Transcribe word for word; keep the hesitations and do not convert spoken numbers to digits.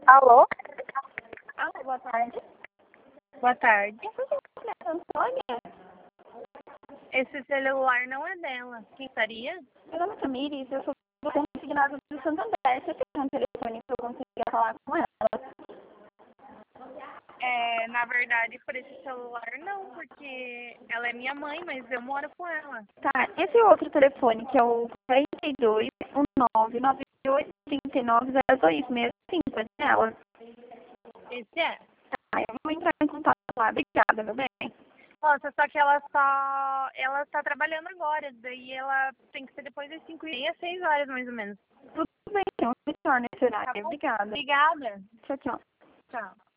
Alô? Alô, boa tarde. Boa tarde. É Antônia? Esse celular não é dela. Quem faria? Meu nome é Tamires, eu sou do consignado do Santander. Você tem um telefone que eu consiga falar com ela? É, na verdade, por esse celular não, porque ela é minha mãe, mas eu moro com ela. Tá, esse outro telefone que é o quarenta e dois, nove nove oito, três nove zero dois seis cinco, é dela. Esse é. Tá, eu vou entrar em contato lá. Obrigada, meu bem. Nossa, só que ela só. Ela está trabalhando agora, daí ela tem que ser depois das cinco e meia, seis horas mais ou menos. Tudo bem, então, eu retorno esse Tá horário. bom? Obrigada. Obrigada. Tchau, tchau. Tchau.